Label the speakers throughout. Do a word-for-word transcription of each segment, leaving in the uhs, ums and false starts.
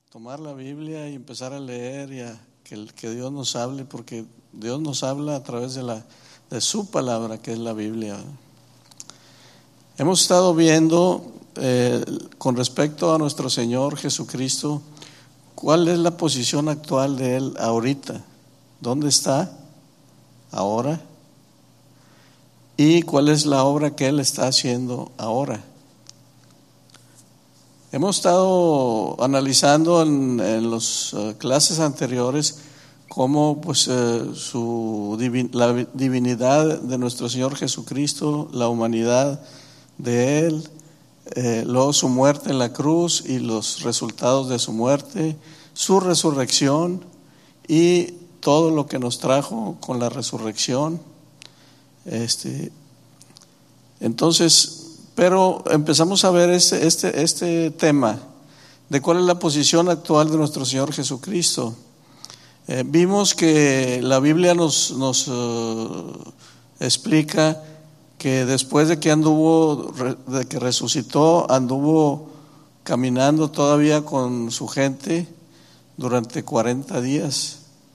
Speaker 1: tomar la Biblia y empezar a leer y a que, que Dios nos hable, porque Dios nos habla a través de, la, de su palabra, que es la Biblia. Hemos estado viendo eh, con respecto a nuestro Señor Jesucristo, cuál es la posición actual de Él ahorita, dónde está ahora y cuál es la obra que Él está haciendo ahora. Hemos estado analizando en, en las uh, clases anteriores cómo pues uh, su divin, la divinidad de nuestro Señor Jesucristo, la humanidad de Él, eh, luego su muerte en la cruz y los resultados de su muerte, su resurrección y todo lo que nos trajo con la resurrección. Este, entonces, pero empezamos a ver este, este, este tema de cuál es la posición actual de nuestro Señor Jesucristo. Eh, vimos que la Biblia nos, nos uh, explica que después de que anduvo, de que resucitó, anduvo caminando todavía con su gente durante cuarenta días.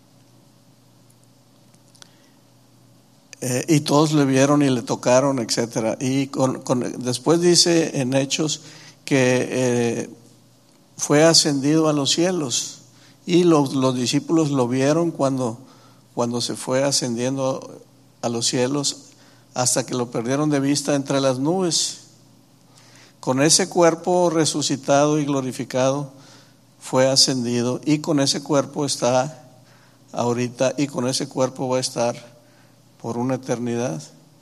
Speaker 1: Eh, y todos le vieron y le tocaron, etcétera. Y con, con, después dice en Hechos que eh, fue ascendido a los cielos y los, los discípulos lo vieron cuando, cuando se fue ascendiendo a los cielos, hasta que lo perdieron de vista entre las nubes. Con ese cuerpo resucitado y glorificado fue ascendido, y con ese cuerpo está ahorita, y con ese cuerpo va a estar por una eternidad.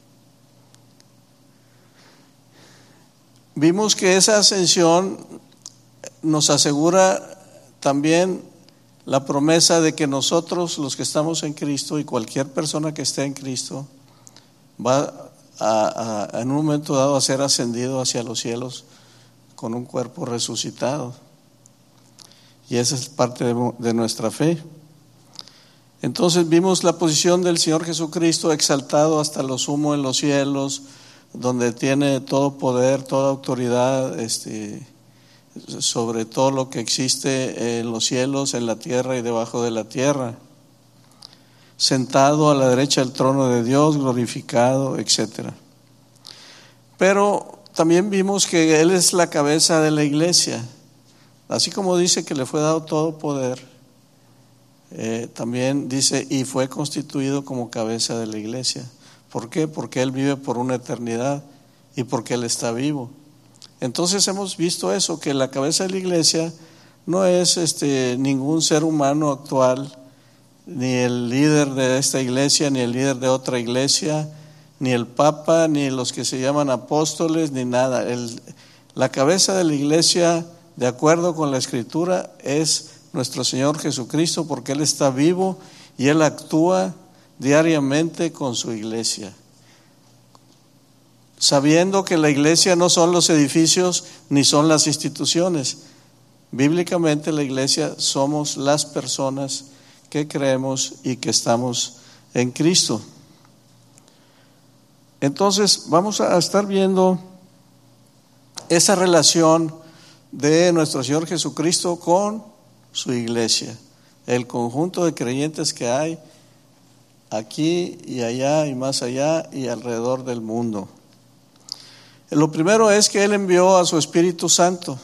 Speaker 1: Vimos que esa ascensión nos asegura también la promesa de que nosotros, los que estamos en Cristo, y cualquier persona que esté en Cristo, va a, a, en un momento dado a ser ascendido hacia los cielos con un cuerpo resucitado. Y esa es parte de, de nuestra fe. Entonces vimos la posición del Señor Jesucristo exaltado hasta lo sumo en los cielos, donde tiene todo poder, toda autoridad este, sobre todo lo que existe en los cielos, en la tierra y debajo de la tierra. Sentado a la derecha del trono de Dios, glorificado, etcétera. Pero también vimos que Él es la cabeza de la iglesia. Así como dice que le fue dado todo poder, Eh, también dice, y fue constituido como cabeza de la iglesia. ¿Por qué? Porque Él vive por una eternidad y porque Él está vivo. Entonces hemos visto eso, que la cabeza de la iglesia no es este, ningún ser humano actual, ni el líder de esta iglesia, ni el líder de otra iglesia, ni el papa, ni los que se llaman apóstoles, ni nada. El, la cabeza de la iglesia, de acuerdo con la Escritura, es nuestro Señor Jesucristo, porque Él está vivo y Él actúa diariamente con su iglesia, sabiendo que la iglesia no son los edificios ni son las instituciones. Bíblicamente la iglesia somos las personas que creemos y que estamos en Cristo. Entonces vamos a estar viendo esa relación de nuestro Señor Jesucristo con su iglesia, el conjunto de creyentes que hay aquí y allá y más allá y alrededor del mundo. Lo primero es que Él envió a su Espíritu Santo.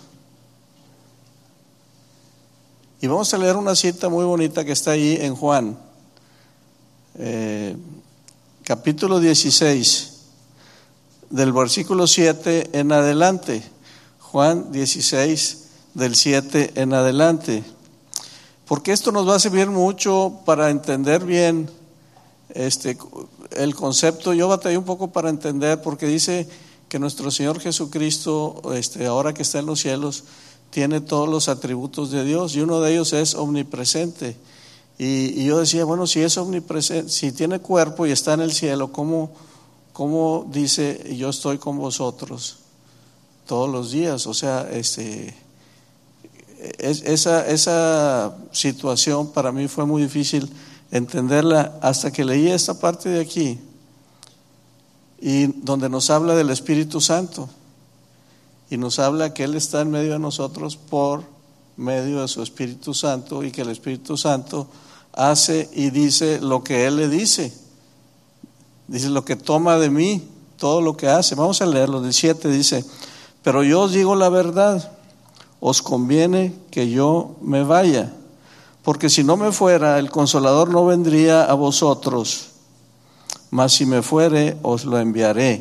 Speaker 1: Y vamos a leer una cita muy bonita que está ahí en Juan, eh, capítulo dieciséis, del versículo siete en adelante. Juan dieciséis, del siete en adelante. Porque esto nos va a servir mucho para entender bien este, el concepto. Yo batallé un poco para entender, porque dice que nuestro Señor Jesucristo, este, ahora que está en los cielos, tiene todos los atributos de Dios, y uno de ellos es omnipresente. Y, y yo decía, bueno, si es omnipresente, si tiene cuerpo y está en el cielo, ¿cómo, cómo dice yo estoy con vosotros todos los días? O sea, este... Es, esa, esa situación para mí fue muy difícil entenderla hasta que leí esta parte de aquí, y donde nos habla del Espíritu Santo y nos habla que Él está en medio de nosotros por medio de su Espíritu Santo, y que el Espíritu Santo hace y dice lo que Él le dice. Dice lo que toma de mí, todo lo que hace. Vamos a leerlo. Del siete dice: pero yo os digo la verdad, os conviene que yo me vaya, porque si no me fuera, el Consolador no vendría a vosotros, mas si me fuere, os lo enviaré.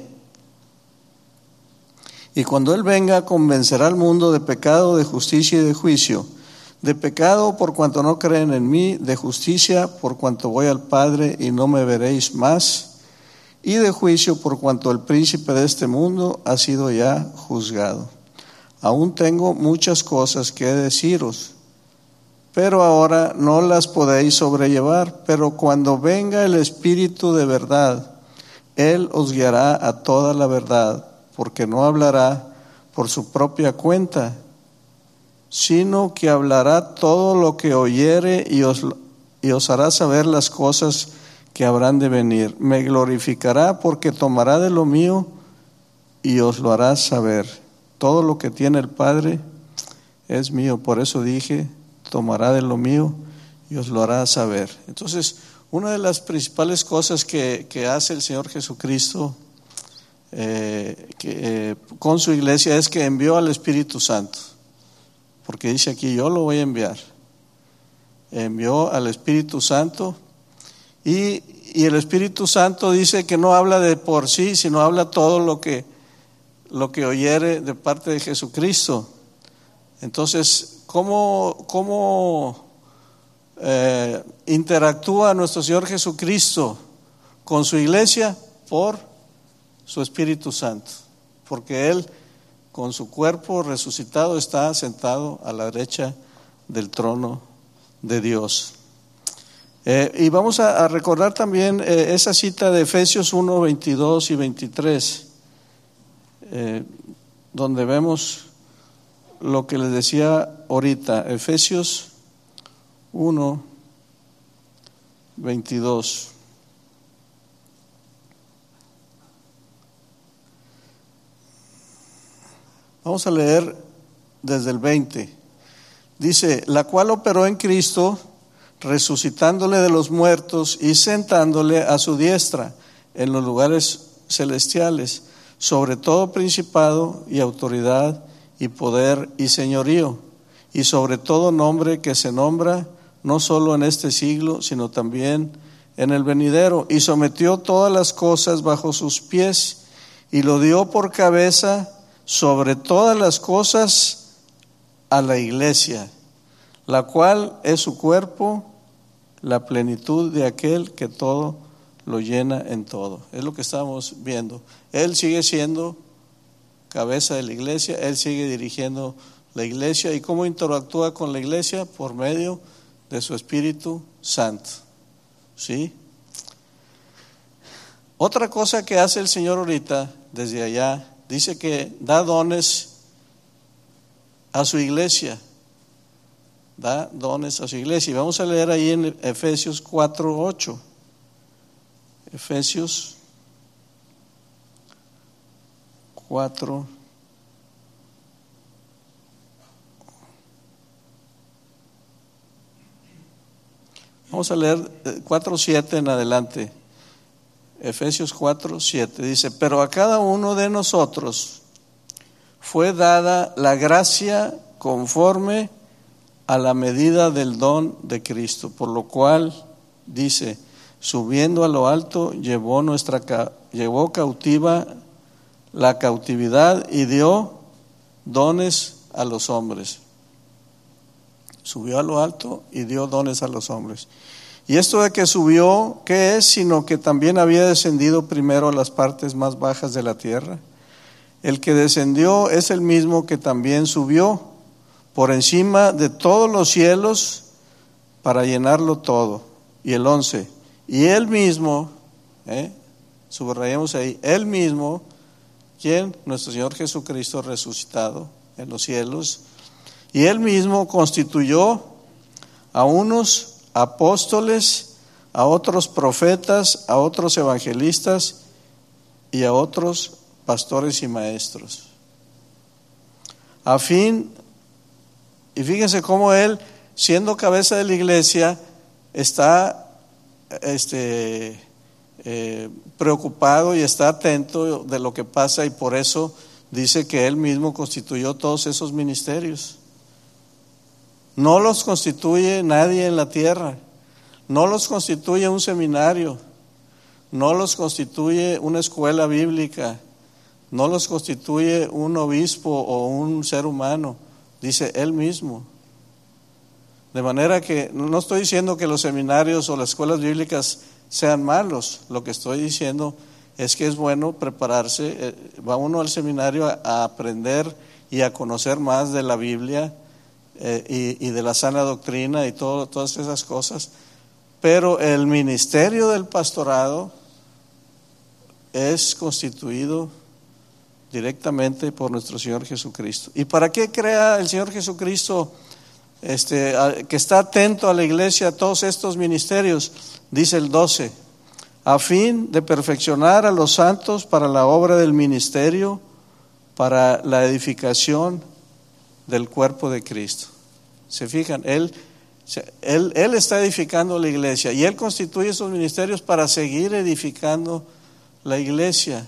Speaker 1: Y cuando Él venga, convencerá al mundo de pecado, de justicia y de juicio. De pecado, por cuanto no creen en mí; de justicia, por cuanto voy al Padre y no me veréis más; y de juicio, por cuanto el príncipe de este mundo ha sido ya juzgado. Aún tengo muchas cosas que deciros, pero ahora no las podéis sobrellevar. Pero cuando venga el Espíritu de verdad, Él os guiará a toda la verdad, porque no hablará por su propia cuenta, sino que hablará todo lo que oyere y os, y os hará saber las cosas que habrán de venir. Me glorificará, porque tomará de lo mío y os lo hará saber. Todo lo que tiene el Padre es mío. Por eso dije, tomará de lo mío y os lo hará saber. Entonces, una de las principales cosas que, que hace el Señor Jesucristo eh, que, eh, con su iglesia es que envió al Espíritu Santo. Porque dice aquí, yo lo voy a enviar. Envió al Espíritu Santo. Y, y el Espíritu Santo dice que no habla de por sí, sino habla todo lo que, lo que oyere de parte de Jesucristo. Entonces, ¿cómo, cómo eh, interactúa nuestro Señor Jesucristo con su iglesia? Por su Espíritu Santo. Porque Él, con su cuerpo resucitado, está sentado a la derecha del trono de Dios. Eh, y vamos a, a recordar también eh, esa cita de Efesios uno, veintidós y veintitrés, eh, donde vemos lo que les decía ahorita. Efesios uno, veintidós. Vamos a leer desde el veinte. Dice: la cual operó en Cristo, resucitándole de los muertos y sentándole a su diestra en los lugares celestiales, sobre todo principado y autoridad y poder y señorío, y sobre todo nombre que se nombra no solo en este siglo, sino también en el venidero. Y sometió todas las cosas bajo sus pies, y lo dio por cabeza sobre todas las cosas a la iglesia, la cual es su cuerpo, la plenitud de aquel que todo lo llena en todo. Es lo que estamos viendo. Él sigue siendo cabeza de la iglesia, Él sigue dirigiendo la iglesia. ¿Y cómo interactúa con la iglesia? Por medio de su Espíritu Santo. ¿Sí? Otra cosa que hace el Señor ahorita, desde allá, dice que da dones a su iglesia. Da dones a su iglesia. Y vamos a leer ahí en Efesios cuatro, ocho. Efesios cuatro. Vamos a leer cuatro, siete en adelante. Efesios cuatro, siete dice: pero a cada uno de nosotros fue dada la gracia conforme a la medida del don de Cristo, por lo cual dice: subiendo a lo alto, llevó nuestra llevó cautiva la cautividad y dio dones a los hombres. Subió a lo alto y dio dones a los hombres. Y esto de que subió, ¿qué es? Sino que también había descendido primero a las partes más bajas de la tierra. El que descendió es el mismo que también subió por encima de todos los cielos para llenarlo todo. Y el once, y él mismo, ¿eh? subrayemos ahí, él mismo, ¿quién? Nuestro Señor Jesucristo resucitado en los cielos. Y él mismo constituyó a unos apóstoles, a otros profetas, a otros evangelistas y a otros pastores y maestros, a fin Y fíjense cómo él, siendo cabeza de la iglesia, está este, eh, preocupado y está atento de lo que pasa, y por eso dice que él mismo constituyó todos esos ministerios. No los constituye nadie en la tierra, no los constituye un seminario, no los constituye una escuela bíblica, no los constituye un obispo o un ser humano, dice él mismo. De manera que no estoy diciendo que los seminarios o las escuelas bíblicas sean malos, lo que estoy diciendo es que es bueno prepararse, va uno al seminario a, a aprender y a conocer más de la Biblia eh, y, y de la sana doctrina y todo, todas esas cosas, pero el ministerio del pastorado es constituido directamente por nuestro Señor Jesucristo. ¿Y para qué crea el Señor Jesucristo este, que está atento a la iglesia, a todos estos ministerios? Dice el doce, a fin de perfeccionar a los santos para la obra del ministerio, para la edificación del cuerpo de Cristo. ¿Se fijan? Él, él, él está edificando la iglesia y Él constituye esos ministerios para seguir edificando la iglesia.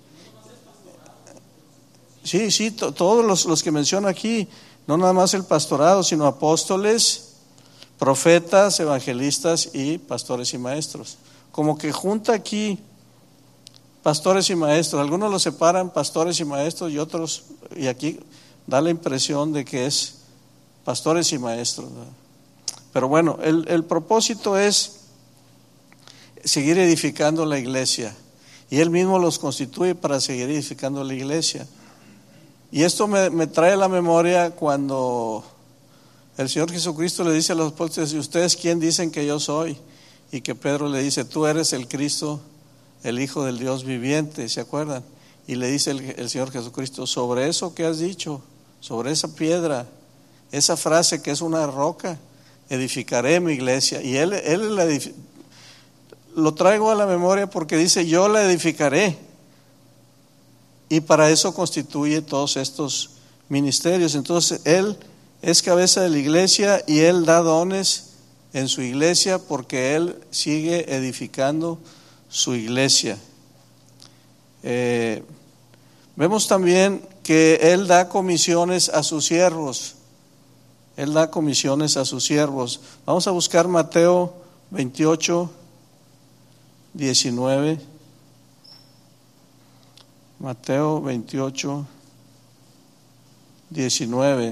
Speaker 1: Sí, sí, to, todos los, los que menciono aquí, no nada más el pastorado, sino apóstoles, profetas, evangelistas y pastores y maestros. Como que junta aquí pastores y maestros. Algunos los separan pastores y maestros y otros, y aquí da la impresión de que es pastores y maestros, ¿verdad? Pero bueno, el, el propósito es seguir edificando la iglesia, y Él mismo los constituye para seguir edificando la iglesia. Y esto me, me trae a la memoria cuando el Señor Jesucristo le dice a los apóstoles, ¿y ustedes quién dicen que yo soy? Y que Pedro le dice, tú eres el Cristo, el Hijo del Dios viviente, ¿se acuerdan? Y le dice el, el Señor Jesucristo, sobre eso que has dicho, sobre esa piedra, esa frase que es una roca, edificaré mi iglesia. Y él, él la edific- lo traigo a la memoria porque dice, yo la edificaré. Y para eso constituye todos estos ministerios. Entonces Él es cabeza de la iglesia y Él da dones en su iglesia porque Él sigue edificando su iglesia. Eh, vemos también que Él da comisiones a sus siervos. Él da comisiones a sus siervos. Vamos a buscar Mateo veintiocho, diecinueve. Mateo veintiocho, diecinueve.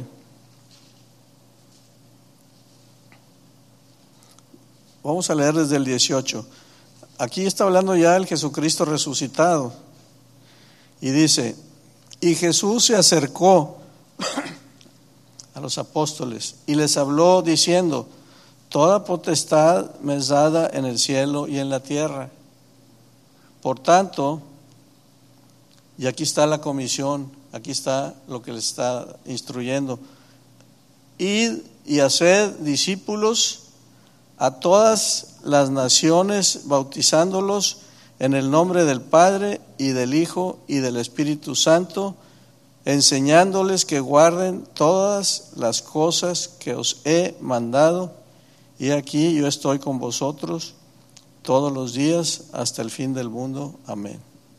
Speaker 1: Vamos a leer desde el dieciocho. Aquí está hablando ya el Jesucristo resucitado. Y dice, y Jesús se acercó a los apóstoles y les habló diciendo, toda potestad me es dada en el cielo y en la tierra. Por tanto, y aquí está la comisión, aquí está lo que les está instruyendo. Id y haced discípulos a todas las naciones, bautizándolos en el nombre del Padre y del Hijo y del Espíritu Santo, enseñándoles que guarden todas las cosas que os he mandado. Y aquí yo estoy con vosotros todos los días hasta el fin del mundo. Amén.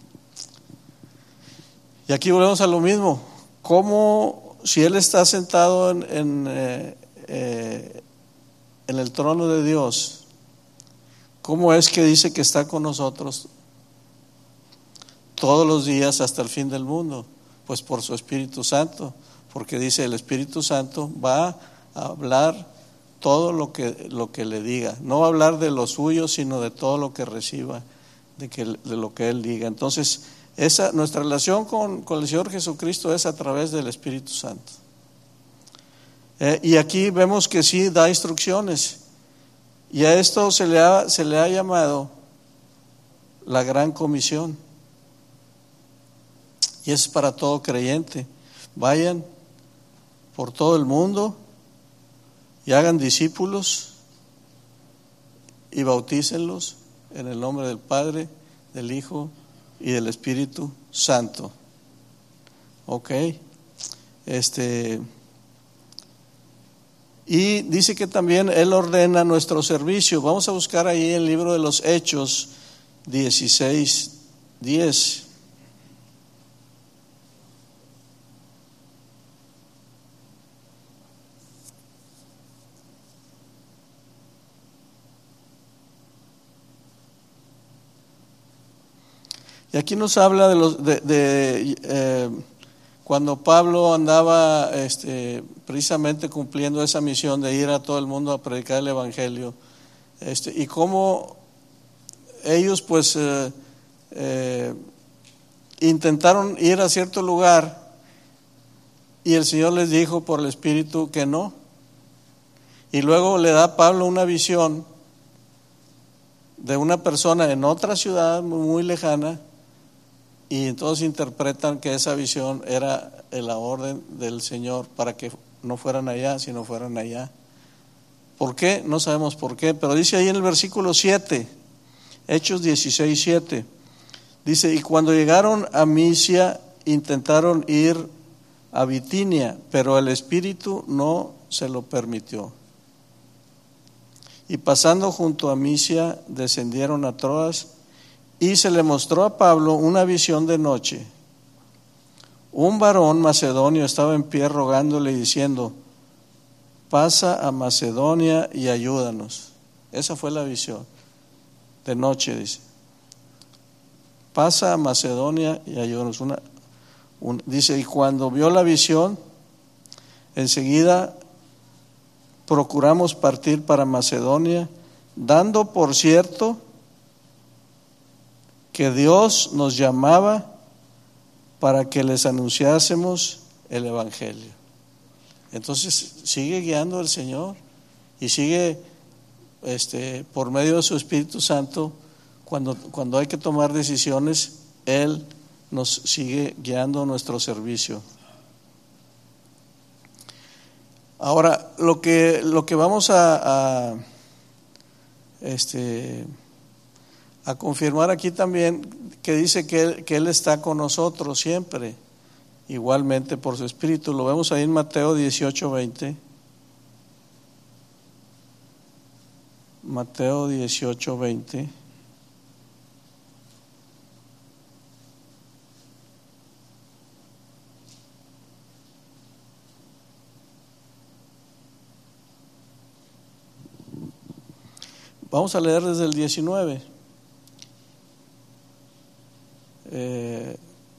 Speaker 1: Y aquí volvemos a lo mismo, como si Él está sentado en, en, eh, eh, en el trono de Dios, ¿cómo es que dice que está con nosotros todos los días hasta el fin del mundo? Pues por su Espíritu Santo, porque dice el Espíritu Santo va a hablar todo lo que, lo que le diga, no va a hablar de lo suyo, sino de todo lo que reciba, de, que, de lo que Él diga. Entonces, esa, nuestra relación con, con el Señor Jesucristo es a través del Espíritu Santo. Eh, y aquí vemos que sí da instrucciones, y a esto se le ha, se le ha llamado la gran comisión, y es para todo creyente. Vayan por todo el mundo y hagan discípulos y bautícenlos en el nombre del Padre, del Hijo y del Espíritu Santo. Ok, este, Y dice que también Él ordena nuestro servicio. Vamos a buscar ahí el libro de los Hechos dieciséis diez. Y aquí nos habla de los de, de eh, cuando Pablo andaba este, precisamente cumpliendo esa misión de ir a todo el mundo a predicar el evangelio, este, y cómo ellos pues eh, eh, intentaron ir a cierto lugar y el Señor les dijo por el Espíritu que no, y luego le da a Pablo una visión de una persona en otra ciudad muy, muy lejana. Y entonces interpretan que esa visión era la orden del Señor para que no fueran allá, sino fueran allá. ¿Por qué? No sabemos por qué, pero dice ahí en el versículo siete, Hechos dieciséis siete, dice: y cuando llegaron a Misia, intentaron ir a Bitinia, pero el Espíritu no se lo permitió. Y pasando junto a Misia, descendieron a Troas. Y se le mostró a Pablo una visión de noche. Un varón macedonio estaba en pie rogándole y diciendo: pasa a Macedonia y ayúdanos. Esa fue la visión de noche, dice. Pasa a Macedonia y ayúdanos. Una, un, dice, y cuando vio la visión, enseguida procuramos partir para Macedonia, dando por cierto que Dios nos llamaba para que les anunciásemos el evangelio. Entonces sigue guiando el Señor y sigue este, por medio de su Espíritu Santo, cuando, cuando hay que tomar decisiones, Él nos sigue guiando nuestro servicio. Ahora, lo que, lo que vamos a, a este a confirmar aquí también, que dice que él, que él está con nosotros siempre, igualmente por su Espíritu. Lo vemos ahí en Mateo dieciocho veinte. Mateo dieciocho veinte. Vamos a leer desde el diecinueve. Eh,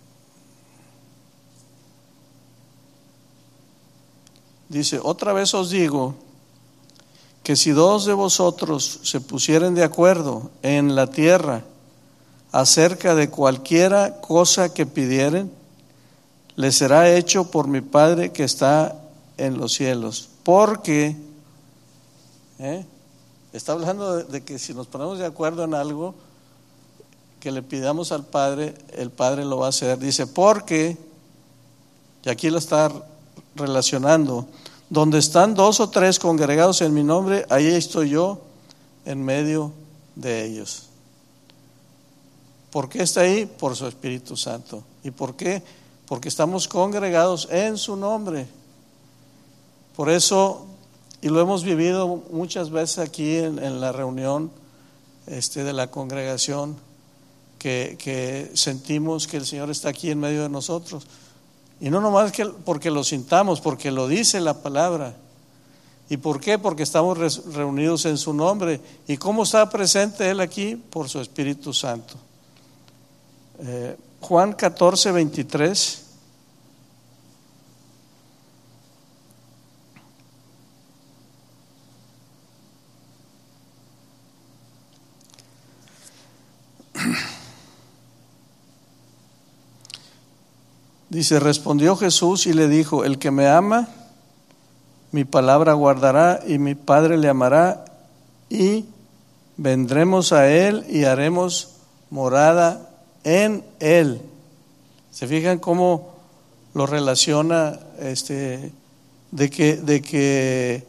Speaker 1: dice: otra vez os digo que si dos de vosotros se pusieren de acuerdo en la tierra acerca de cualquiera cosa que pidieren, les será hecho por mi Padre que está en los cielos. Porque ¿eh? está hablando de, de que si nos ponemos de acuerdo en algo que le pidamos al Padre, el Padre lo va a hacer. Dice, porque, y aquí lo está relacionando, donde están dos o tres congregados en mi nombre, ahí estoy yo en medio de ellos. ¿Por qué está ahí? Por su Espíritu Santo. ¿Y por qué? Porque estamos congregados en su nombre. Por eso, y lo hemos vivido muchas veces aquí en, en la reunión este, de la congregación, Que, que sentimos que el Señor está aquí en medio de nosotros, y no nomás que porque lo sintamos, porque lo dice la palabra. ¿Y por qué? Porque estamos reunidos en su nombre. ¿Y cómo está presente Él aquí? Por su Espíritu Santo. eh, Juan catorce veintitrés. Dice, respondió Jesús y le dijo: el que me ama, mi palabra guardará, y mi Padre le amará, y vendremos a él y haremos morada en él. ¿Se fijan cómo lo relaciona este, de que, de que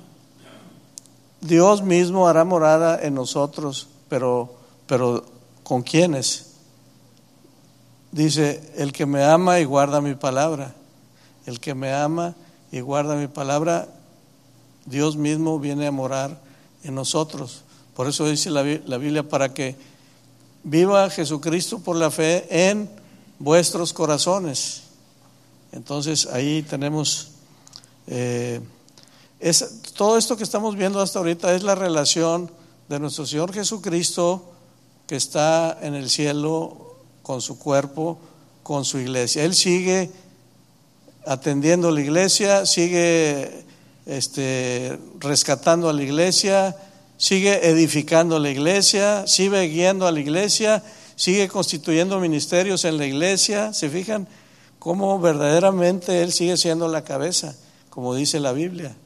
Speaker 1: Dios mismo hará morada en nosotros? Pero, pero ¿con quiénes? Dice, el que me ama y guarda mi palabra. El que me ama y guarda mi palabra, Dios mismo viene a morar en nosotros. Por eso dice la, la Biblia, para que viva Jesucristo por la fe en vuestros corazones. Entonces ahí tenemos eh, es, todo esto que estamos viendo hasta ahorita es la relación de nuestro Señor Jesucristo, que está en el cielo con su cuerpo, con su iglesia. Él sigue atendiendo a la iglesia, sigue este, rescatando a la iglesia, sigue edificando la iglesia, sigue guiando a la iglesia, sigue constituyendo ministerios en la iglesia. ¿Se fijan cómo verdaderamente Él sigue siendo la cabeza, como dice la Biblia?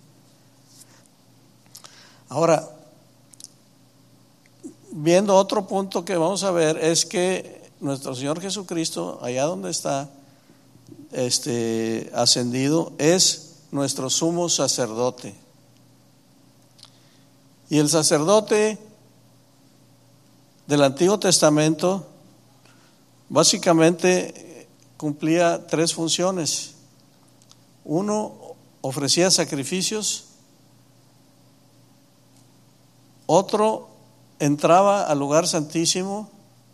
Speaker 1: Ahora, viendo otro punto que vamos a ver, es que nuestro Señor Jesucristo, allá donde está este, ascendido, es nuestro sumo sacerdote. Y el sacerdote del Antiguo Testamento básicamente cumplía tres funciones. Uno, ofrecía sacrificios. Otro, entraba al lugar santísimo.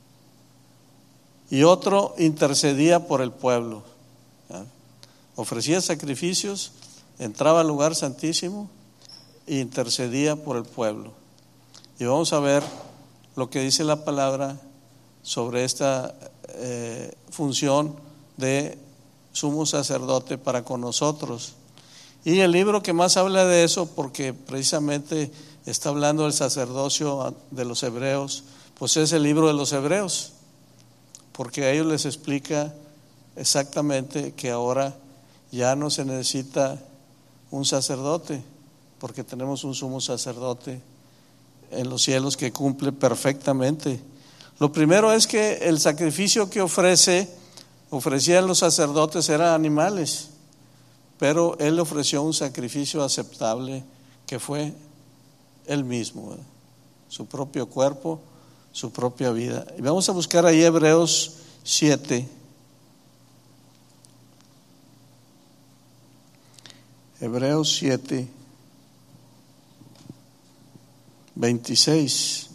Speaker 1: Y otro, intercedía por el pueblo. ¿Ya? Ofrecía sacrificios, entraba al lugar santísimo e intercedía por el pueblo. Y vamos a ver lo que dice la palabra sobre esta eh, función de sumo sacerdote para con nosotros. Y el libro que más habla de eso, porque precisamente está hablando del sacerdocio de los hebreos, pues es el libro de los Hebreos, porque a ellos les explica exactamente que ahora ya no se necesita un sacerdote, porque tenemos un sumo sacerdote en los cielos que cumple perfectamente. Lo primero es que el sacrificio que ofrece, ofrecían los sacerdotes eran animales, pero Él ofreció un sacrificio aceptable que fue Él mismo, ¿verdad? Su propio cuerpo, su propia vida. Y vamos a buscar ahí Hebreos siete. Hebreos siete, veintiséis.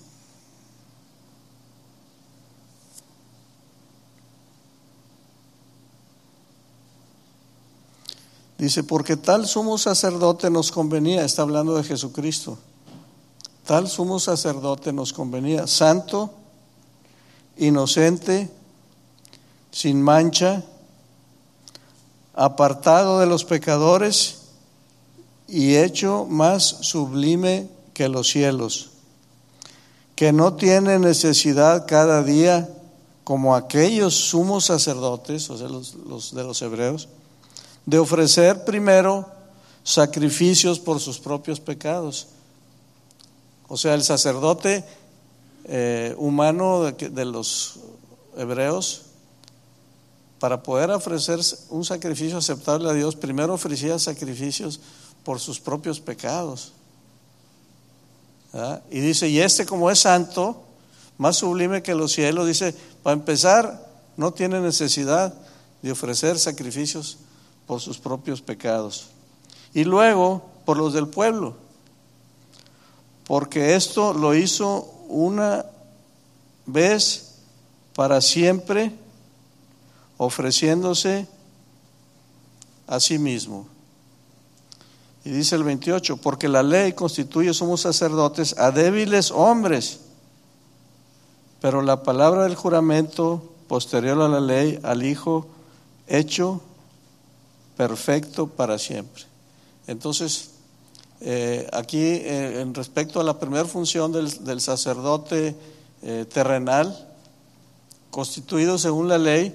Speaker 1: Dice, porque tal sumo sacerdote nos convenía, está hablando de Jesucristo, tal sumo sacerdote nos convenía, santo, inocente, sin mancha, apartado de los pecadores y hecho más sublime que los cielos, que no tiene necesidad cada día, como aquellos sumos sacerdotes, o sea, los, los de los hebreos, de ofrecer primero sacrificios por sus propios pecados. O sea, el sacerdote eh, humano de, de los hebreos, para poder ofrecer un sacrificio aceptable a Dios, primero ofrecía sacrificios por sus propios pecados. ¿Verdad? Y dice, y este como es santo, más sublime que los cielos, dice, para empezar, no tiene necesidad de ofrecer sacrificios por sus propios pecados. Y luego, por los del pueblo, porque esto lo hizo una vez para siempre, ofreciéndose a sí mismo. Y dice el veintiocho, porque la ley constituye sumos sacerdotes a débiles hombres, pero la palabra del juramento posterior a la ley, al Hijo hecho perfecto para siempre. Entonces, eh, aquí eh, en respecto a la primera función del, del sacerdote eh, terrenal, constituido según la ley,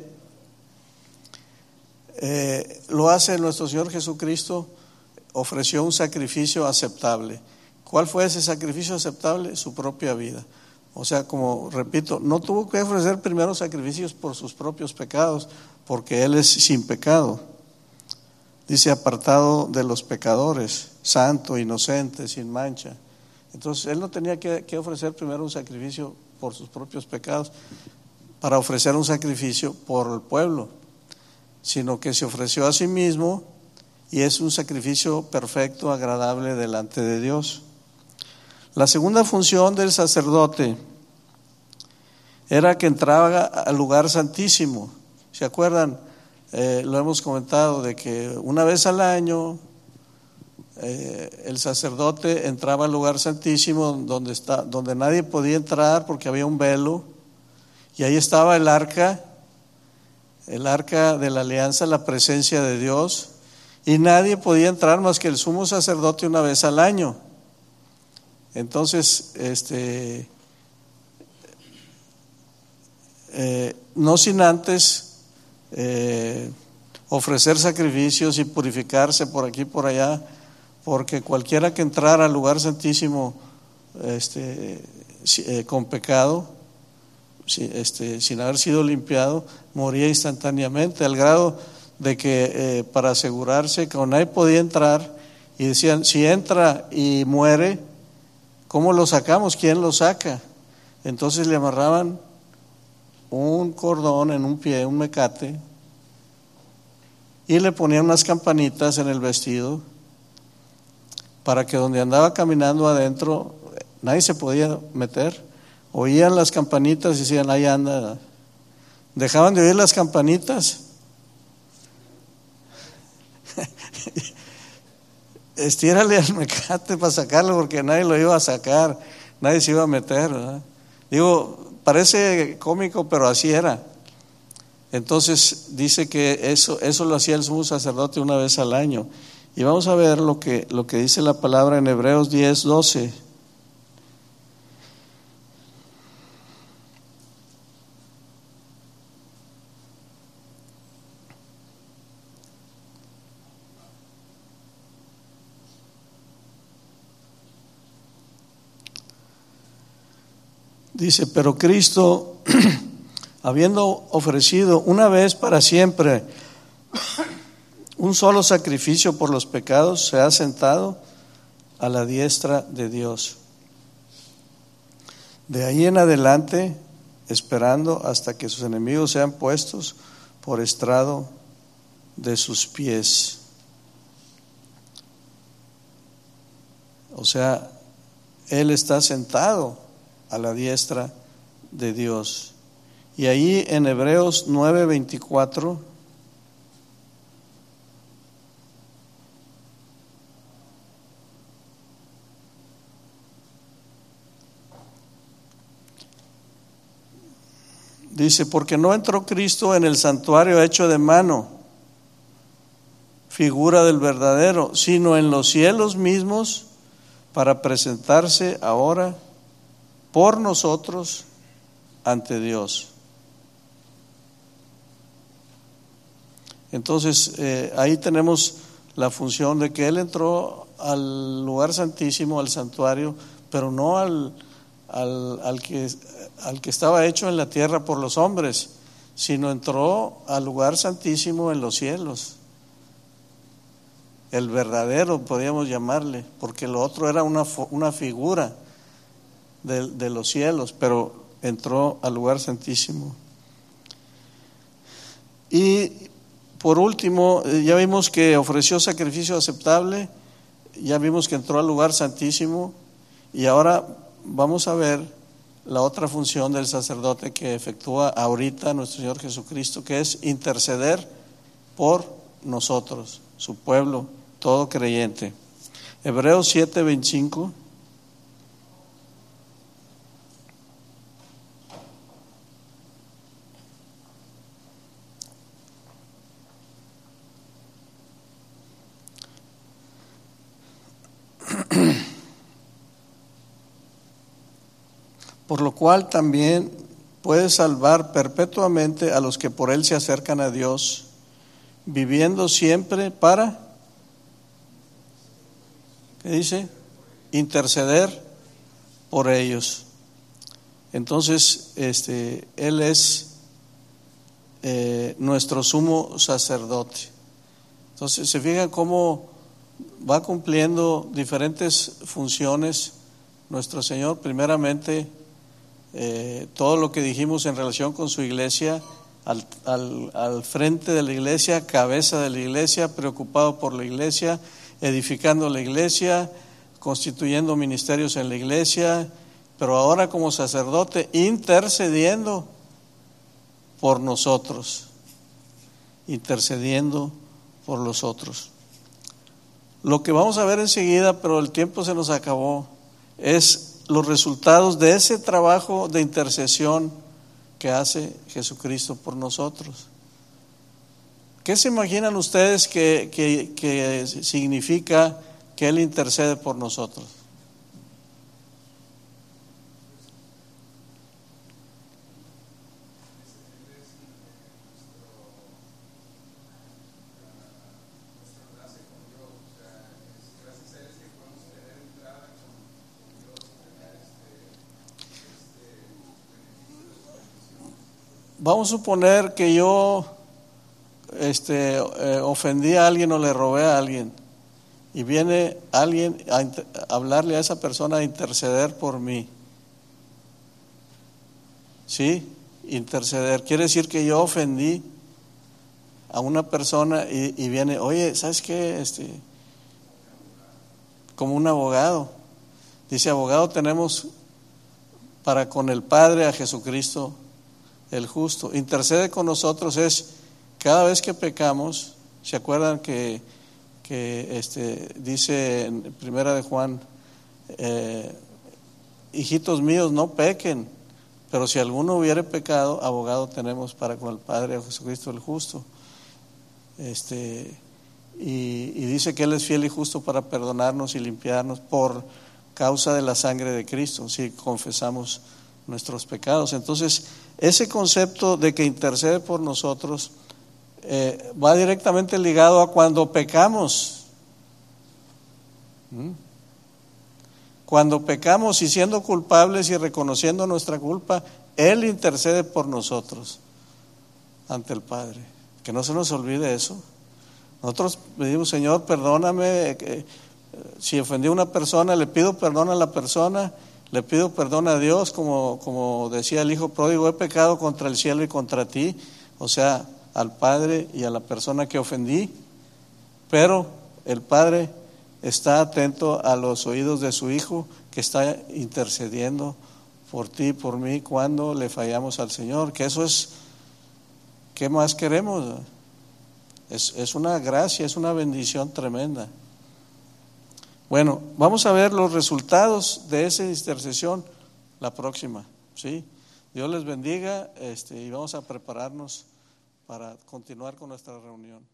Speaker 1: eh, lo hace nuestro Señor Jesucristo, ofreció un sacrificio aceptable. ¿Cuál fue ese sacrificio aceptable? Su propia vida. O sea, como repito, no tuvo que ofrecer primero sacrificios por sus propios pecados, porque Él es sin pecado. Dice, apartado de los pecadores, santo, inocente, sin mancha. Entonces, Él no tenía que, que ofrecer primero un sacrificio por sus propios pecados para ofrecer un sacrificio por el pueblo, sino que se ofreció a sí mismo y es un sacrificio perfecto, agradable delante de Dios. La segunda función del sacerdote era que entraba al lugar santísimo. ¿Se acuerdan? Eh, lo hemos comentado de que una vez al año eh, el sacerdote entraba al lugar santísimo donde, está, donde nadie podía entrar porque había un velo, y ahí estaba el arca, el arca de la alianza, la presencia de Dios, y nadie podía entrar más que el sumo sacerdote una vez al año. Entonces, este, eh, no sin antes eh, ofrecer sacrificios y purificarse por aquí y por allá, porque cualquiera que entrara al lugar santísimo este, eh, con pecado, este, sin haber sido limpiado, moría instantáneamente, al grado de que eh, para asegurarse que nadie podía entrar, y decían, si entra y muere, ¿cómo lo sacamos? ¿Quién lo saca? Entonces le amarraban un cordón en un pie, un mecate, y le ponían unas campanitas en el vestido para que donde andaba caminando adentro nadie se podía meter. Oían las campanitas y decían, ahí anda. Dejaban de oír las campanitas, estírale al mecate para sacarlo, porque nadie lo iba a sacar, nadie se iba a meter, ¿verdad? Digo, parece cómico, pero así era. Entonces dice que eso, eso lo hacía el sumo sacerdote una vez al año. Y vamos a ver lo que, lo que dice la palabra en Hebreos diez, doce. Dice, pero Cristo, habiendo ofrecido una vez para siempre un solo sacrificio por los pecados, se ha sentado a la diestra de Dios. De ahí en adelante, esperando hasta que sus enemigos sean puestos por estrado de sus pies. O sea, Él está sentado a la diestra de Dios. Y ahí en Hebreos nueve veinticuatro dice, porque no entró Cristo en el santuario hecho de mano, figura del verdadero, sino en los cielos mismos, para presentarse ahora por nosotros ante Dios. Entonces eh, ahí tenemos la función de que Él entró al lugar santísimo, al santuario, pero no al, al, al, que, al que estaba hecho en la tierra por los hombres, sino entró al lugar santísimo en los cielos, el verdadero podríamos llamarle, porque lo otro era una, una figura de, de los cielos, pero entró al lugar santísimo. Y por último, ya vimos que ofreció sacrificio aceptable, ya vimos que entró al lugar santísimo, y ahora vamos a ver la otra función del sacerdote que efectúa ahorita nuestro Señor Jesucristo, que es interceder por nosotros, su pueblo, todo creyente. Hebreos siete veinticinco. Por lo cual también puede salvar perpetuamente a los que por él se acercan a Dios, viviendo siempre para, ¿qué dice? Interceder por ellos. Entonces, este, él es eh, nuestro sumo sacerdote. Entonces, se fijan cómo va cumpliendo diferentes funciones nuestro Señor. Primeramente, Eh, todo lo que dijimos en relación con su iglesia, al, al, al frente de la iglesia, cabeza de la iglesia, preocupado por la iglesia, edificando la iglesia, constituyendo ministerios en la iglesia, pero ahora como sacerdote intercediendo por nosotros, intercediendo por los otros. Lo que vamos a ver enseguida, pero el tiempo se nos acabó, es los resultados de ese trabajo de intercesión que hace Jesucristo por nosotros. ¿Qué se imaginan ustedes que, que, que significa que Él intercede por nosotros? Vamos a suponer que yo este, eh, ofendí a alguien o le robé a alguien y viene alguien a, inter- a hablarle a esa persona a interceder por mí. ¿Sí? Interceder quiere decir que yo ofendí a una persona y, y viene, oye, ¿sabes qué? Este, como un abogado. Dice, abogado tenemos para con el Padre a Jesucristo el justo. Intercede con nosotros es cada vez que pecamos. ¿Se acuerdan que, que este, dice en primera de Juan, eh, hijitos míos, no pequen, pero si alguno hubiere pecado, abogado tenemos para con el Padre a Jesucristo el justo. Este, y, y dice que Él es fiel y justo para perdonarnos y limpiarnos por causa de la sangre de Cristo, si confesamos nuestros pecados. Entonces, ese concepto de que intercede por nosotros eh, va directamente ligado a cuando pecamos. ¿Mm? Cuando pecamos y siendo culpables y reconociendo nuestra culpa, Él intercede por nosotros ante el Padre. Que no se nos olvide eso. Nosotros pedimos, Señor, perdóname, eh, si ofendí a una persona, le pido perdón a la persona, le pido perdón a Dios, como, como decía el hijo pródigo, he pecado contra el cielo y contra ti, o sea, al Padre y a la persona que ofendí, pero el Padre está atento a los oídos de su Hijo, que está intercediendo por ti y por mí cuando le fallamos al Señor, que eso es, ¿qué más queremos? Es, es una gracia, es una bendición tremenda. Bueno, vamos a ver los resultados de esa intercesión la próxima, ¿sí? Dios les bendiga, este, y vamos a prepararnos para continuar con nuestra reunión.